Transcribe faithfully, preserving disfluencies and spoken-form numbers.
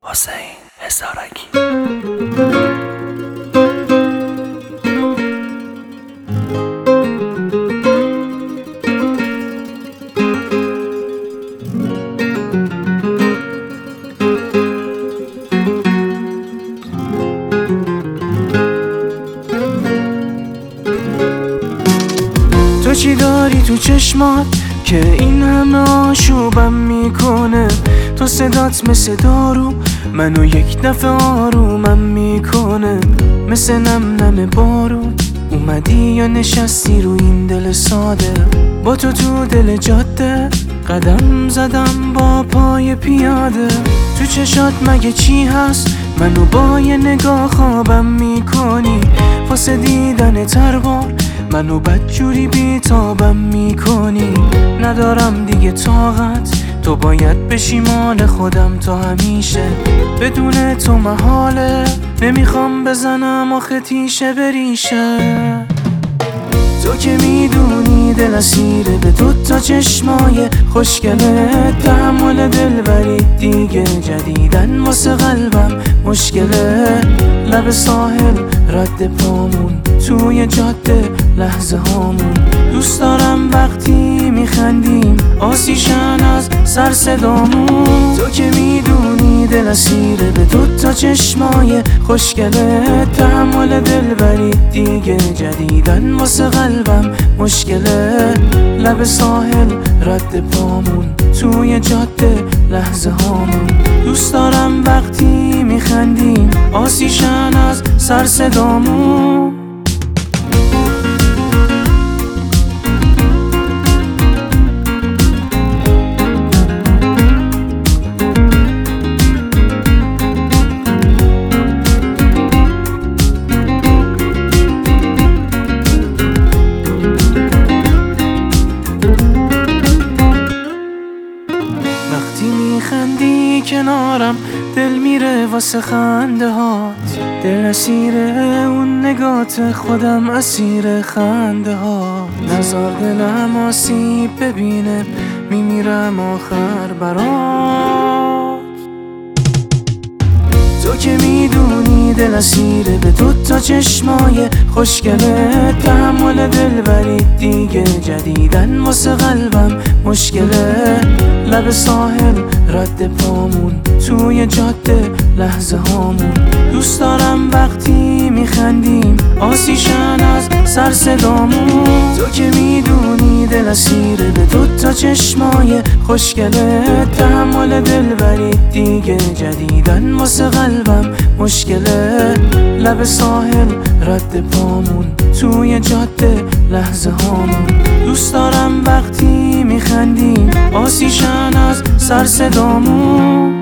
حسین هزارکی. تو چی داری تو چشمات که این همه آشوبم میکنه؟ تو صدات مثل دارو منو یک دفعه آرومم میکنه، مثل نم نم بارون اومدی یا نشستی رو این دل ساده؟ با تو تو دل جاده قدم زدم با پای پیاده. تو چشات مگه چی هست؟ منو با یه نگاه خوابم میکنی، واسه دیدن تربار منو بدجوری بیتابم میکنی. ندارم دیگه طاقت، تو باید بشی مال خودم تا همیشه، بدون تو محاله. نمیخوام بزنم آخه تیشه بریشه. تو که میدونی دل اسیره به دوتا چشمای خوشگله، تحمل دلبری دیگه جدیدن واسه قلبم مشکله. لب ساحل رد پامون توی جاده لحظه هامون، دوست دارم وقتی میخندیم آسیشن از سر صدامون. تو که میدونی دل اسیره به دوتا چشمای خوشگله، تحمل دلبری دیگه جدیدن واسه قلبم مشکله. لب ساحل رد پامون توی جاده لحظه هامون، دوست دارم وقتی میخندیم آسیشن از سر صدامون. وقتی میخندی کنارم دل میره واسه خنده هات، دل اسیره اون نگات خودم اسیر خنده ها. نزار دلم آسیب ببینه میمیرم آخر برات. تو که میدونی دل اسیره به دوتا چشمای خوشگله، تحمل دلبری دیگه جدیدن واسه قلبم مشکله. لب ساحل رد پامون توی جاده لحظه هامون، دوست دارم وقتی میخندیم آسیشن از سر صدامون. تو که میدونی دل اسیره به دوتا چشمای خوشگله، تحمل دلبری دیگه جدیدن واسه قلبم مشکله. لب ساحل رد پامون توی جاده لحظه هامون، دوست دارم وقتی میخندیم آسیشن از سر صدامون.